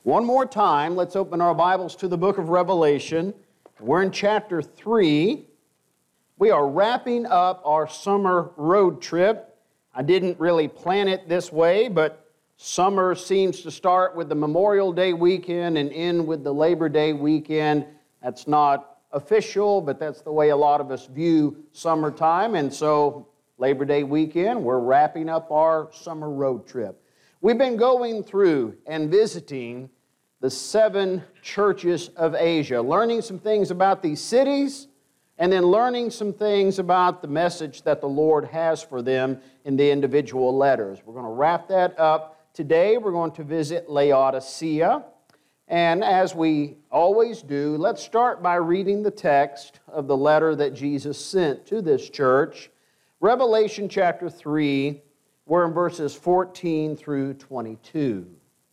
One more time, let's open our Bibles to the book of Revelation. We're in chapter 3. We are wrapping up our summer road trip. I didn't really plan it this way, but summer seems to start with the Memorial Day weekend and end with the Labor Day weekend. That's not official, but that's the way a lot of us view summertime. And so Labor Day weekend, we're wrapping up our summer road trip. We've been going through and visiting the 7 churches of Asia, learning some things about these cities, and then learning some things about the message that the Lord has for them in the individual letters. We're going to wrap that up today. We're going to visit Laodicea. And as we always do, let's start by reading the text of the letter that Jesus sent to this church. Revelation chapter 3, we're in verses 14 through 22.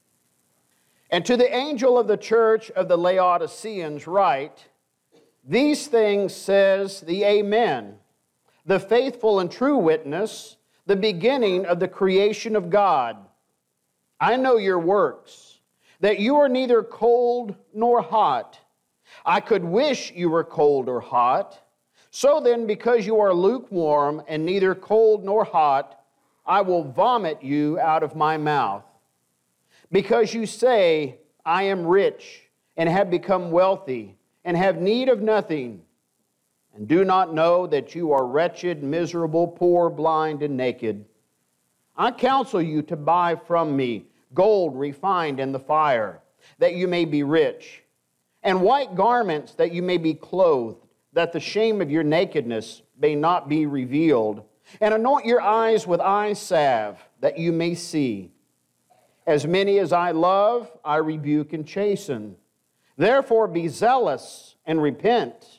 And to the angel of the church of the Laodiceans write, "These things says the Amen, the faithful and true witness, the beginning of the creation of God. I know your works, that you are neither cold nor hot. I could wish you were cold or hot. So then, because you are lukewarm and neither cold nor hot, I will vomit you out of my mouth. Because you say, I am rich and have become wealthy and have need of nothing, and do not know that you are wretched, miserable, poor, blind, and naked. I counsel you to buy from me gold refined in the fire, that you may be rich, and white garments that you may be clothed, that the shame of your nakedness may not be revealed, and anoint your eyes with eye salve, that you may see. As many as I love, I rebuke and chasten. Therefore be zealous and repent.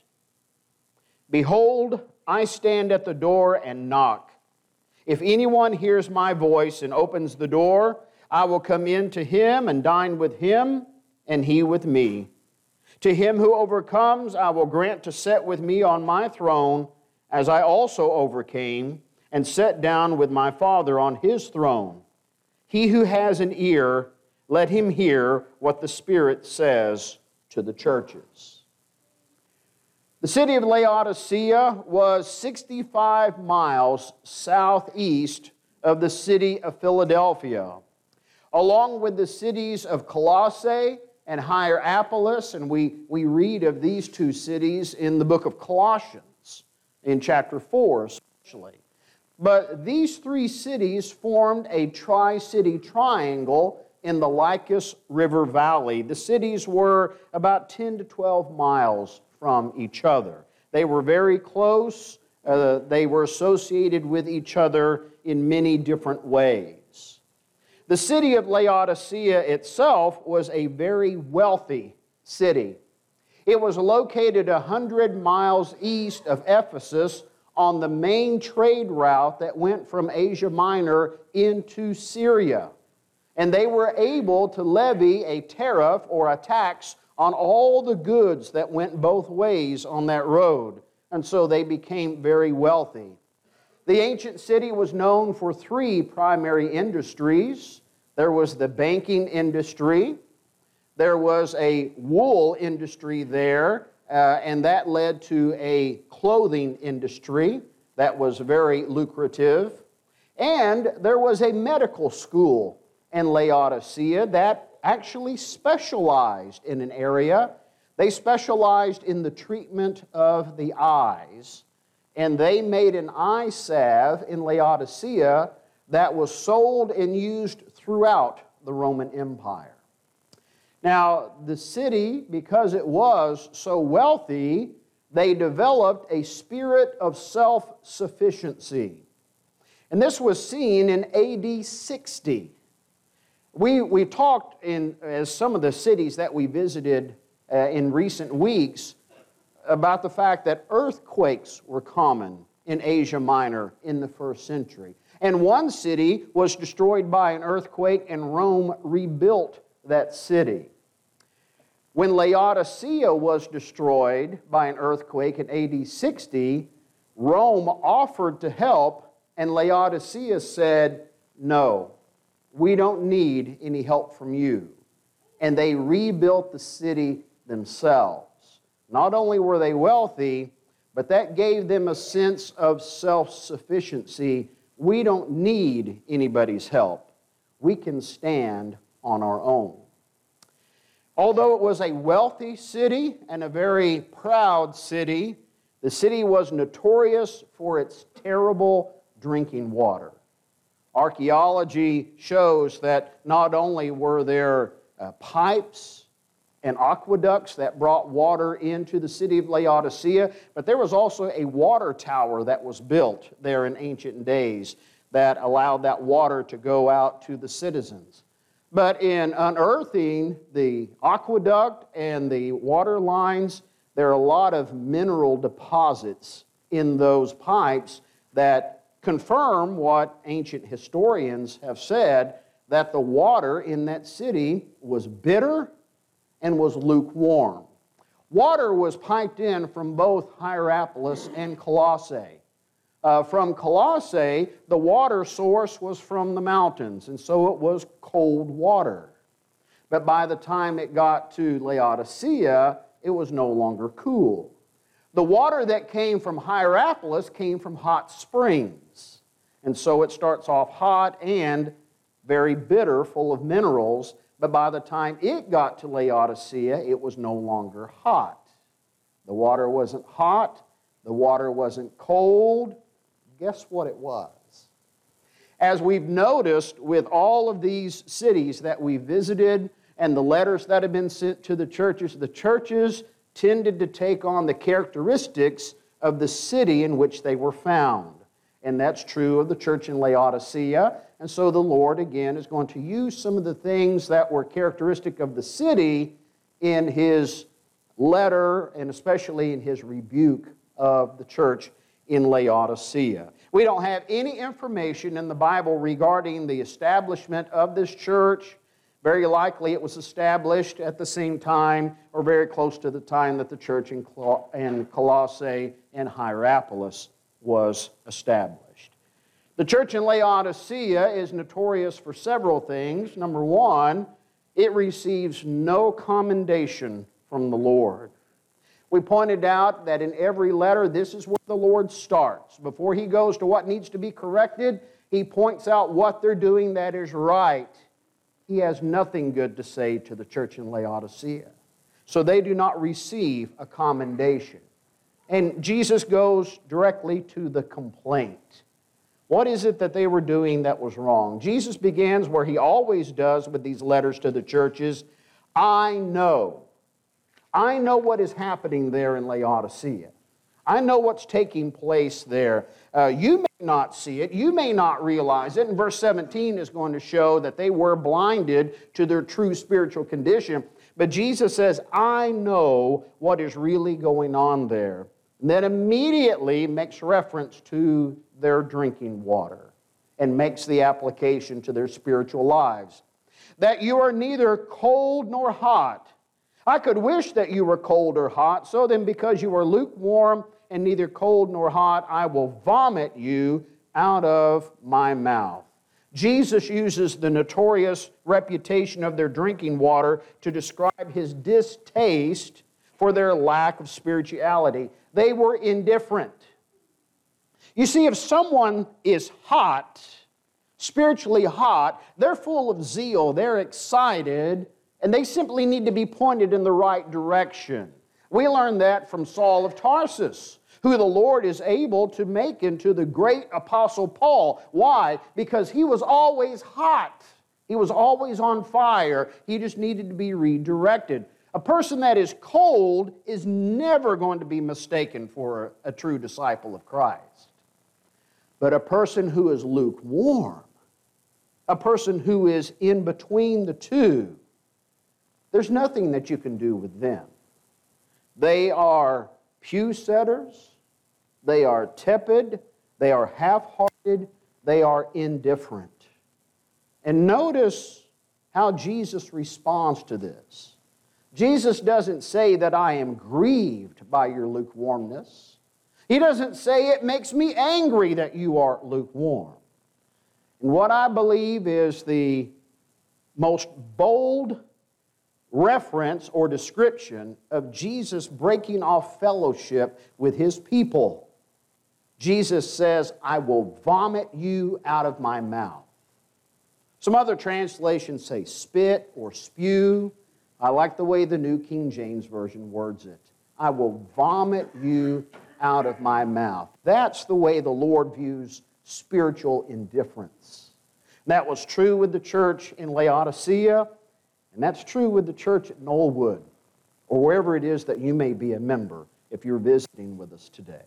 Behold, I stand at the door and knock. If anyone hears my voice and opens the door, I will come in to him and dine with him, and he with me. To him who overcomes, I will grant to sit with me on my throne, as I also overcame and sat down with my Father on his throne. He who has an ear, let him hear what the Spirit says to the churches." The city of Laodicea was 65 miles southeast of the city of Philadelphia, along with the cities of Colossae and Hierapolis, and we read of these two cities in the book of Colossians, in chapter 4 especially. But these 3 cities formed a tri-city triangle in the Lycus River Valley. The cities were about 10 to 12 miles from each other. They were very close. They were associated with each other in many different ways. The city of Laodicea itself was a very wealthy city. It was located 100 miles east of Ephesus on the main trade route that went from Asia Minor into Syria. And they were able to levy a tariff or a tax on all the goods that went both ways on that road. And so they became very wealthy. The ancient city was known for 3 primary industries. There was the banking industry. There was a wool industry there, and that led to a clothing industry that was very lucrative. And there was a medical school in Laodicea that actually specialized in an area. They specialized in the treatment of the eyes, and they made an eye salve in Laodicea that was sold and used throughout the Roman Empire. Now, the city, because it was so wealthy, they developed a spirit of self-sufficiency. And this was seen in AD 60. We talked as some of the cities that we visited in recent weeks about the fact that earthquakes were common in Asia Minor in the 1st century. And one city was destroyed by an earthquake, and Rome rebuilt that city. When Laodicea was destroyed by an earthquake in AD 60, Rome offered to help, and Laodicea said, "No, we don't need any help from you." and they rebuilt the city themselves. Not only were they wealthy, but that gave them a sense of self-sufficiency. We don't need anybody's help. We can stand on our own. Although it was a wealthy city and a very proud city, the city was notorious for its terrible drinking water. Archaeology shows that not only were there pipes and aqueducts that brought water into the city of Laodicea, but there was also a water tower that was built there in ancient days that allowed that water to go out to the citizens. But in unearthing the aqueduct and the water lines, there are a lot of mineral deposits in those pipes that confirm what ancient historians have said, that the water in that city was bitter and was lukewarm. Water was piped in from both Hierapolis and Colossae. From Colossae, the water source was from the mountains, and so it was cold water. But by the time it got to Laodicea, it was no longer cool. The water that came from Hierapolis came from hot springs, and so it starts off hot and very bitter, full of minerals, but by the time it got to Laodicea, it was no longer hot. The water wasn't hot, the water wasn't cold. Guess what it was? As we've noticed with all of these cities that we visited and the letters that have been sent to the churches tended to take on the characteristics of the city in which they were found. And that's true of the church in Laodicea. And so the Lord, again, is going to use some of the things that were characteristic of the city in His letter, and especially in His rebuke of the church in Laodicea. We don't have any information in the Bible regarding the establishment of this church. Very likely it was established at the same time or very close to the time that the church in Colossae and Hierapolis was established. The church in Laodicea is notorious for several things. Number one, it receives no commendation from the Lord. We pointed out that in every letter, this is where the Lord starts. Before He goes to what needs to be corrected, He points out what they're doing that is right. He has nothing good to say to the church in Laodicea. So they do not receive a commendation. And Jesus goes directly to the complaint. What is it that they were doing that was wrong? Jesus begins where He always does with these letters to the churches. I know what is happening there in Laodicea. I know what's taking place there. You may not see it. You may not realize it. And verse 17 is going to show that they were blinded to their true spiritual condition. But Jesus says, I know what is really going on there. And then immediately makes reference to their drinking water and makes the application to their spiritual lives. That you are neither cold nor hot. I could wish that you were cold or hot, so then because you are lukewarm and neither cold nor hot, I will vomit you out of my mouth. Jesus uses the notorious reputation of their drinking water to describe His distaste for their lack of spirituality. They were indifferent. You see, if someone is hot, spiritually hot, they're full of zeal, they're excited, and they simply need to be pointed in the right direction. We learned that from Saul of Tarsus, who the Lord is able to make into the great apostle Paul. Why? Because he was always hot. He was always on fire. He just needed to be redirected. A person that is cold is never going to be mistaken for a true disciple of Christ. But a person who is lukewarm, a person who is in between the two, there's nothing that you can do with them. They are pew setters, they are tepid, they are half-hearted, they are indifferent. And notice how Jesus responds to this. Jesus doesn't say that I am grieved by your lukewarmness. He doesn't say it makes me angry that you are lukewarm. And what I believe is the most bold reference or description of Jesus breaking off fellowship with his people. Jesus says, I will vomit you out of my mouth. Some other translations say spit or spew. I like the way the New King James Version words it. I will vomit you out of my mouth. That's the way the Lord views spiritual indifference. That was true with the church in Laodicea, and that's true with the church at Knollwood, or wherever it is that you may be a member if you're visiting with us today.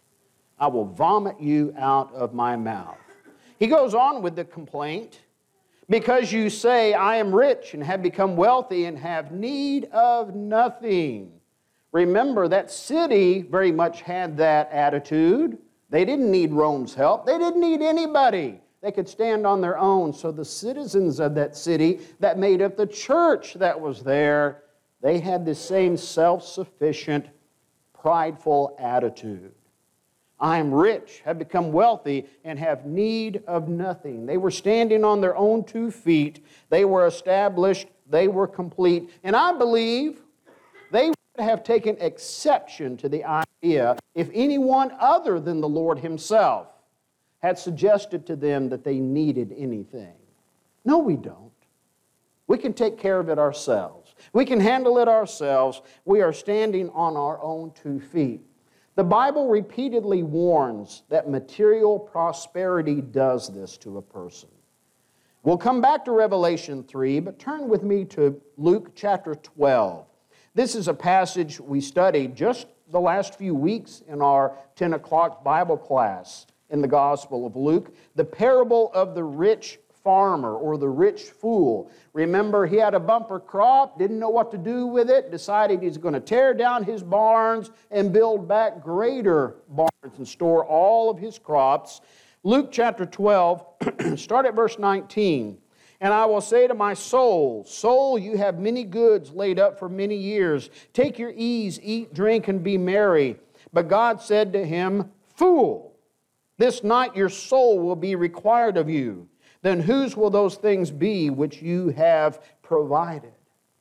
I will vomit you out of my mouth. He goes on with the complaint, because you say, I am rich and have become wealthy and have need of nothing. Remember, that city very much had that attitude. They didn't need Rome's help. They didn't need anybody. They could stand on their own. So the citizens of that city that made up the church that was there, they had the same self-sufficient, prideful attitude. I am rich, have become wealthy, and have need of nothing. They were standing on their own 2 feet. They were established. They were complete. And I believe they would have taken exception to the idea if anyone other than the Lord himself had suggested to them that they needed anything. No, we don't. We can take care of it ourselves. We can handle it ourselves. We are standing on our own 2 feet. The Bible repeatedly warns that material prosperity does this to a person. We'll come back to Revelation 3, but turn with me to Luke chapter 12. This is a passage we studied just the last few weeks in our 10 o'clock Bible class in the Gospel of Luke, the parable of the rich farmer or the rich fool. Remember, he had a bumper crop, didn't know what to do with it, decided he's going to tear down his barns and build back greater barns and store all of his crops. Luke chapter 12, start at verse 19. And I will say to my soul, soul, you have many goods laid up for many years. Take your ease, eat, drink, and be merry. But God said to him, fool, this night your soul will be required of you. Then whose will those things be which you have provided?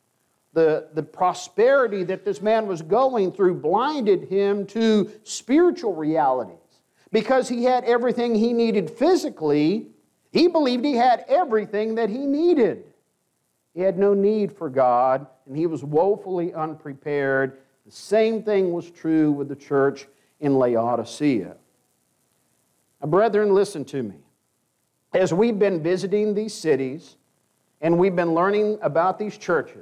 The prosperity that this man was going through blinded him to spiritual realities. Because he had everything he needed physically, he believed he had everything that he needed. He had no need for God, and he was woefully unprepared. The same thing was true with the church in Laodicea. Now, brethren, listen to me. As we've been visiting these cities and we've been learning about these churches,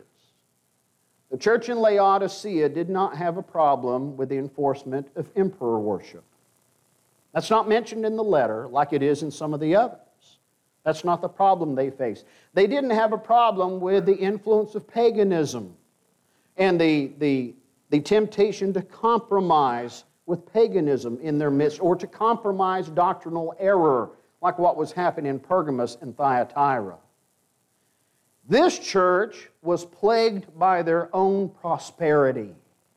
the church in Laodicea did not have a problem with the enforcement of emperor worship. That's not mentioned in the letter like it is in some of the others. That's not the problem they faced. They didn't have a problem with the influence of paganism and the temptation to compromise with paganism in their midst, or to compromise doctrinal error, like what was happening in Pergamos and Thyatira. This church was plagued by their own prosperity.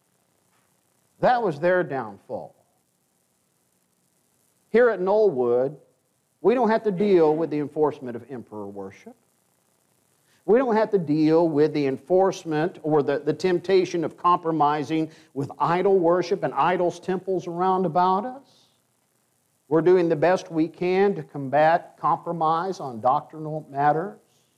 That was their downfall. Here at Knollwood, we don't have to deal with the enforcement of emperor worship. We don't have to deal with the enforcement or the temptation of compromising with idol worship and idols' temples around about us. We're doing the best we can to combat compromise on doctrinal matters.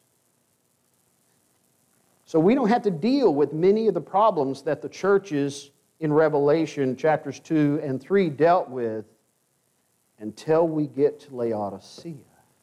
So we don't have to deal with many of the problems that the churches in Revelation chapters 2 and 3 dealt with until we get to Laodicea.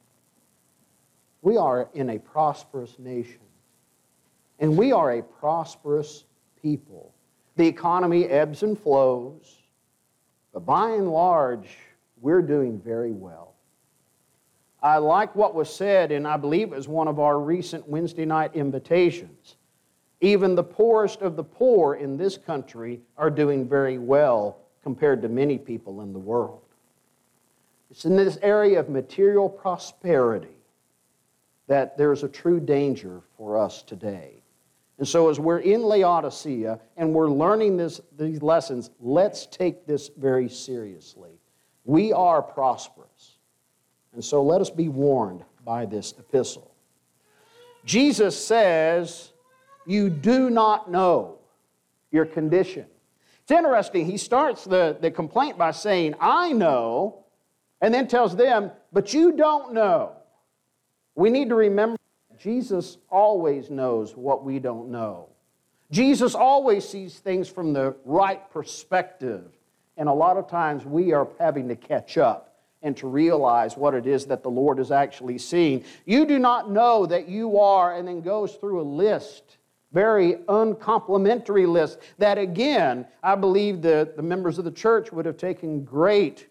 We are in a prosperous nation, and we are a prosperous people. The economy ebbs and flows, but by and large, we're doing very well. I like what was said, and I believe it was one of our recent Wednesday night invitations. Even the poorest of the poor in this country are doing very well compared to many people in the world. It's in this area of material prosperity that there's a true danger for us today. And so as we're in Laodicea and we're learning these lessons, let's take this very seriously. We are prosperous. And so let us be warned by this epistle. Jesus says, you do not know your condition. It's interesting, he starts the complaint by saying, I know, and then tells them, but you don't know. We need to remember Jesus always knows what we don't know. Jesus always sees things from the right perspective. And a lot of times we are having to catch up and to realize what it is that the Lord is actually seeing. You do not know that you are, and then goes through a list, very uncomplimentary list, that again, I believe the members of the church would have taken great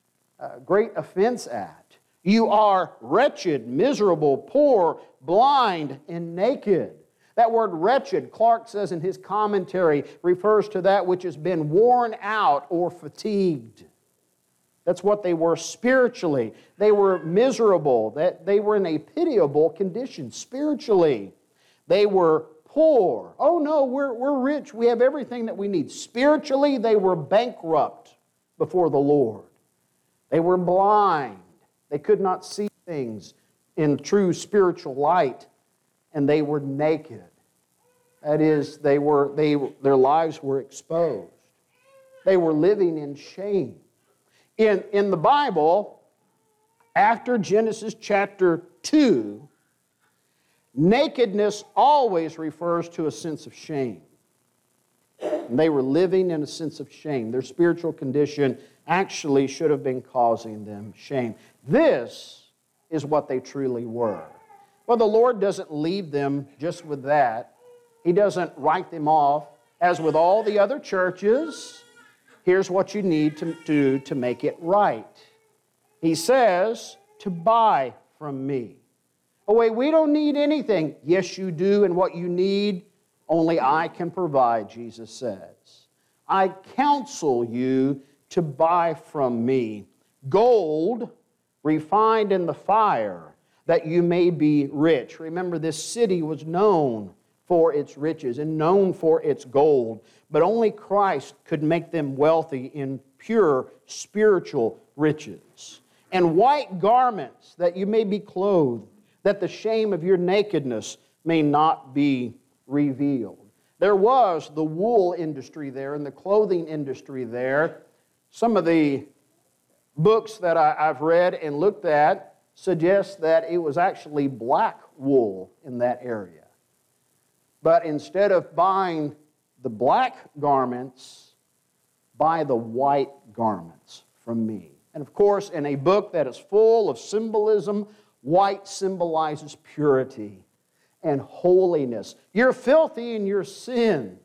offense at. You are wretched, miserable, poor, blind, and naked. That word wretched, Clark says in his commentary, refers to that which has been worn out or fatigued. That's what they were spiritually. They were miserable. They were in a pitiable condition spiritually. They were poor. Oh no, we're rich. We have everything that we need. Spiritually, they were bankrupt before the Lord. They were blind. They could not see things in true spiritual light. And they were naked. That is, their lives were exposed. They were living in shame. In the Bible, after Genesis chapter 2, nakedness always refers to a sense of shame. And they were living in a sense of shame. Their spiritual condition actually should have been causing them shame. This is what they truly were. Well, the Lord doesn't leave them just with that. He doesn't write them off. As with all the other churches, here's what you need to do to make it right. He says, to buy from me. Oh, wait, we don't need anything. Yes, you do, and what you need, only I can provide, Jesus says. I counsel you to buy from me gold refined in the fire, that you may be rich. Remember, this city was known for its riches and known for its gold, but only Christ could make them wealthy in pure spiritual riches. And white garments, that you may be clothed, that the shame of your nakedness may not be revealed. There was the wool industry there and the clothing industry there. Some of the books that I've read and looked at suggests that it was actually black wool in that area. But instead of buying the black garments, buy the white garments from me. And of course, in a book that is full of symbolism, white symbolizes purity and holiness. You're filthy in your sins,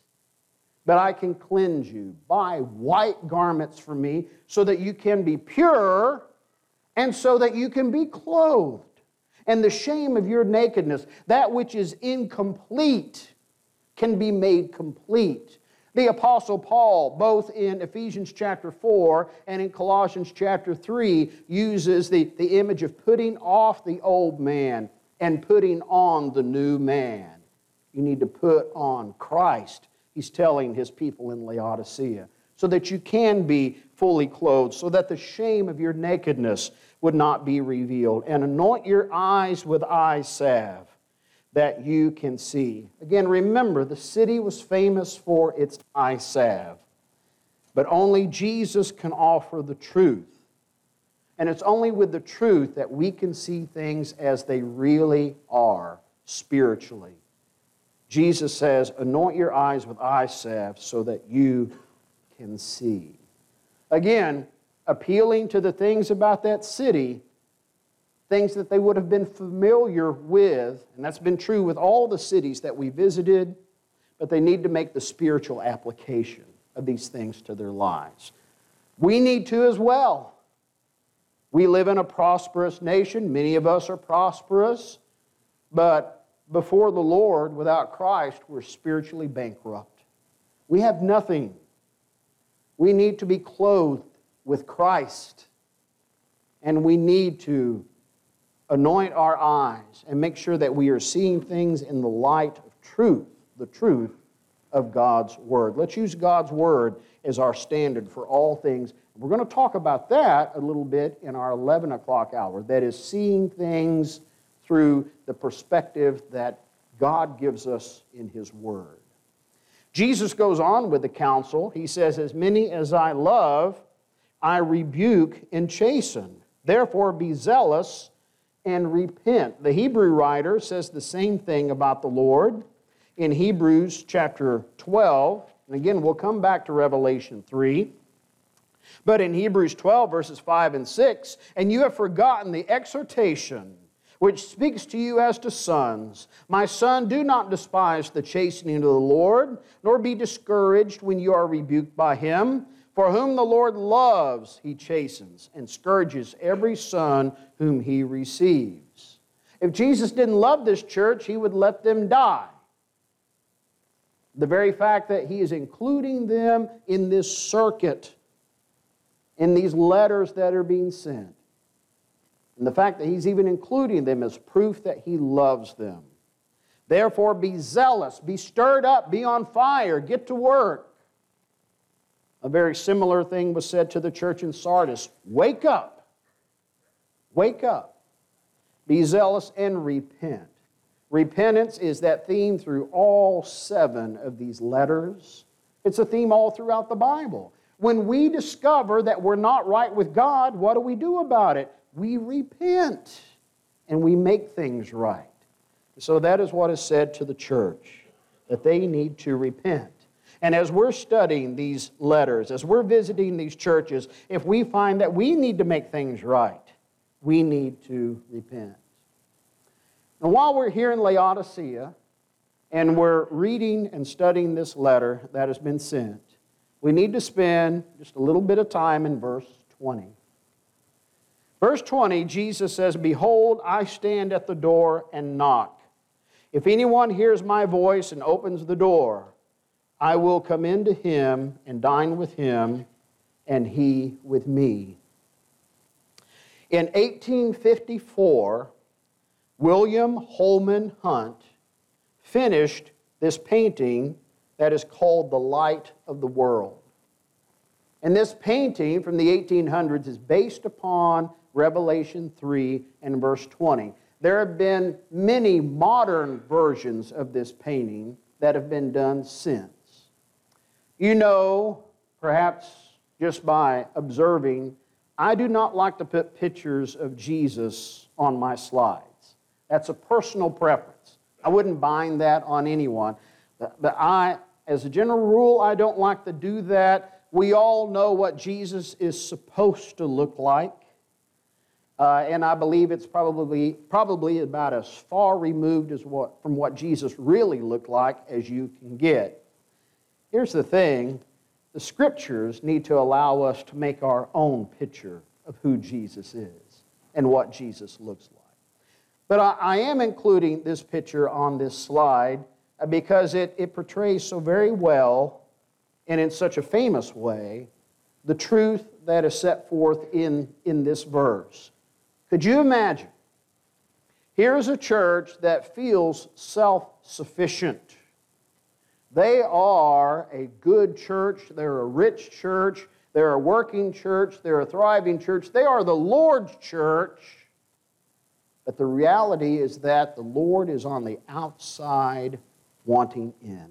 but I can cleanse you. Buy white garments from me so that you can be pure and so that you can be clothed. And the shame of your nakedness, that which is incomplete, can be made complete. The Apostle Paul, both in Ephesians chapter 4 and in Colossians chapter 3, uses the image of putting off the old man and putting on the new man. You need to put on Christ, he's telling his people in Laodicea, so that you can be fully clothed, so that the shame of your nakedness would not be revealed. And anoint your eyes with eye salve, that you can see. Again, remember, the city was famous for its eye salve. But only Jesus can offer the truth. And it's only with the truth that we can see things as they really are spiritually. Jesus says, anoint your eyes with eye salve so that you can see. Again, appealing to the things about that city, things that they would have been familiar with, and that's been true with all the cities that we visited, but they need to make the spiritual application of these things to their lives. We need to as well. We live in a prosperous nation. Many of us are prosperous, but before the Lord, without Christ, we're spiritually bankrupt. We have nothing. We need to be clothed with Christ, and we need to anoint our eyes and make sure that we are seeing things in the light of truth, the truth of God's Word. Let's use God's Word as our standard for all things. We're going to talk about that a little bit in our 11 o'clock hour. That is, seeing things through the perspective that God gives us in His Word. Jesus goes on with the counsel. He says, as many as I love, I rebuke and chasten. Therefore be zealous and repent. The Hebrew writer says the same thing about the Lord in Hebrews chapter 12. And again, we'll come back to Revelation 3. But in Hebrews 12, verses 5 and 6, and you have forgotten the exhortation which speaks to you as to sons. My son, do not despise the chastening of the Lord, nor be discouraged when you are rebuked by Him. For whom the Lord loves, He chastens, and scourges every son whom He receives. If Jesus didn't love this church, He would let them die. The very fact that He is including them in this circuit, in these letters that are being sent, and the fact that He's even including them is proof that He loves them. Therefore, be zealous, be stirred up, be on fire, get to work. A very similar thing was said to the church in Sardis. Wake up. Wake up. Be zealous and repent. Repentance is that theme through all 7 of these letters. It's a theme all throughout the Bible. When we discover that we're not right with God, what do we do about it? We repent and we make things right. So that is what is said to the church, that they need to repent. And as we're studying these letters, as we're visiting these churches, if we find that we need to make things right, we need to repent. And while we're here in Laodicea, and we're reading and studying this letter that has been sent, we need to spend just a little bit of time in verse 20. Verse 20, Jesus says, behold, I stand at the door and knock. If anyone hears my voice and opens the door, I will come into him and dine with him, and he with me. In 1854, William Holman Hunt finished this painting that is called The Light of the World. And this painting from the 1800s is based upon Revelation 3 and verse 20. There have been many modern versions of this painting that have been done since. You know, perhaps just by observing, I do not like to put pictures of Jesus on my slides. That's a personal preference. I wouldn't bind that on anyone. But as a general rule, I don't like to do that. We all know what Jesus is supposed to look like. And I believe it's probably about as far removed from what Jesus really looked like as you can get. Here's the thing. The Scriptures need to allow us to make our own picture of who Jesus is and what Jesus looks like. But I am including this picture on this slide because it portrays so very well and in such a famous way the truth that is set forth in this verse. Could you imagine? Here's a church that feels self-sufficient. They are a good church. They're a rich church. They're a working church. They're a thriving church. They are the Lord's church. But the reality is that the Lord is on the outside wanting in.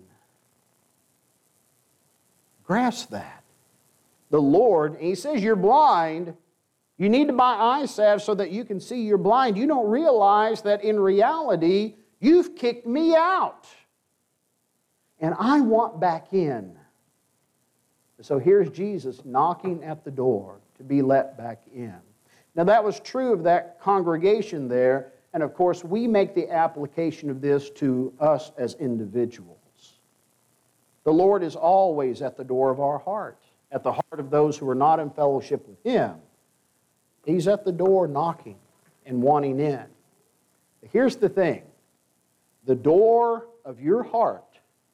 Grasp that. The Lord, and He says you're blind. You need to buy eye salve so that you can see you're blind. You don't realize that in reality, you've kicked me out. And I want back in. So here's Jesus knocking at the door to be let back in. Now that was true of that congregation there, and of course we make the application of this to us as individuals. The Lord is always at the door of our heart, at the heart of those who are not in fellowship with Him. He's at the door knocking and wanting in. But here's the thing. The door of your heart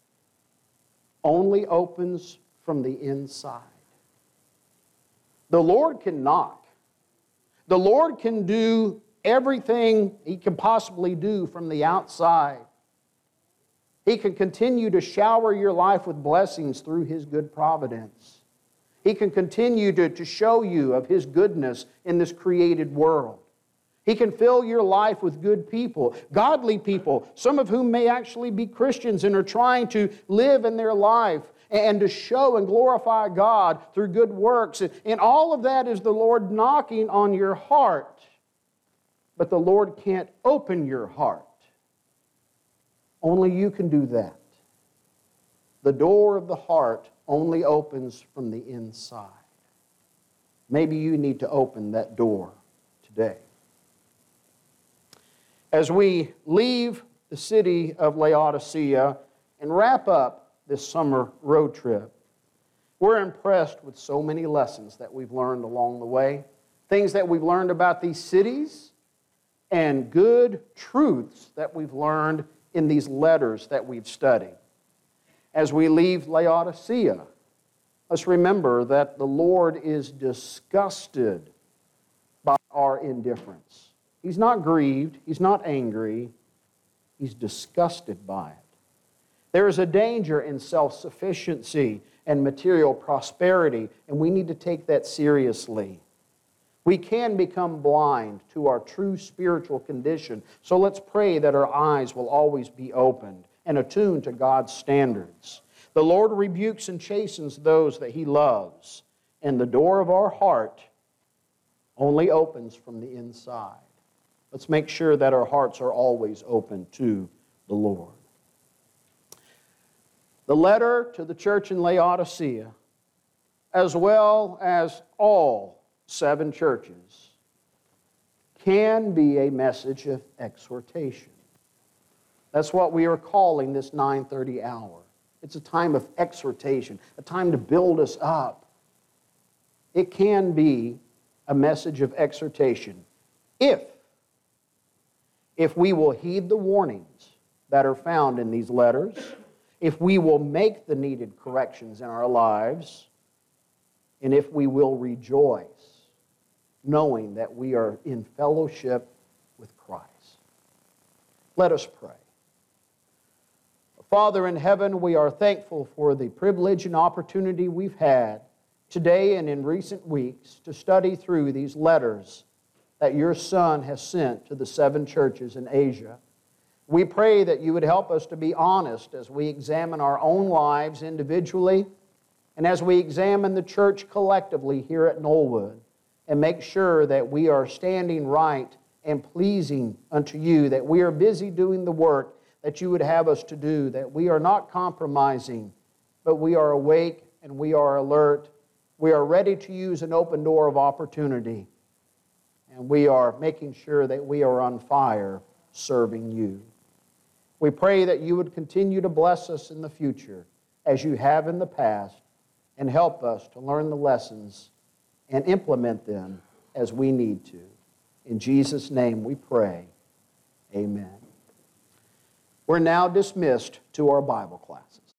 only opens from the inside. The Lord can knock. The Lord can do everything He can possibly do from the outside. He can continue to shower your life with blessings through His good providence. He can continue to show you of His goodness in this created world. He can fill your life with good people, godly people, some of whom may actually be Christians and are trying to live in their life and to show and glorify God through good works. And all of that is the Lord knocking on your heart. But the Lord can't open your heart. Only you can do that. The door of the heart only opens from the inside. Maybe you need to open that door today. As we leave the city of Laodicea and wrap up this summer road trip, we're impressed with so many lessons that we've learned along the way, things that we've learned about these cities, and good truths that we've learned in these letters that we've studied. As we leave Laodicea, let's remember that the Lord is disgusted by our indifference. He's not grieved. He's not angry. He's disgusted by it. There is a danger in self-sufficiency and material prosperity, and we need to take that seriously. We can become blind to our true spiritual condition, so let's pray that our eyes will always be opened and attuned to God's standards. The Lord rebukes and chastens those that He loves, and the door of our heart only opens from the inside. Let's make sure that our hearts are always open to the Lord. The letter to the church in Laodicea, as well as all 7 churches, can be a message of exhortation. That's what we are calling this 9:30 hour. It's a time of exhortation, a time to build us up. It can be a message of exhortation if we will heed the warnings that are found in these letters, if we will make the needed corrections in our lives, and if we will rejoice, knowing that we are in fellowship with Christ. Let us pray. Father in heaven, we are thankful for the privilege and opportunity we've had today and in recent weeks to study through these letters that your Son has sent to the 7 churches in Asia. We pray that you would help us to be honest as we examine our own lives individually and as we examine the church collectively here at Knollwood, and make sure that we are standing right and pleasing unto you, that we are busy doing the work that you would have us to do, that we are not compromising, but we are awake and we are alert. We are ready to use an open door of opportunity, and we are making sure that we are on fire serving you. We pray that you would continue to bless us in the future as you have in the past, and help us to learn the lessons and implement them as we need to. In Jesus' name we pray. Amen. We're now dismissed to our Bible classes.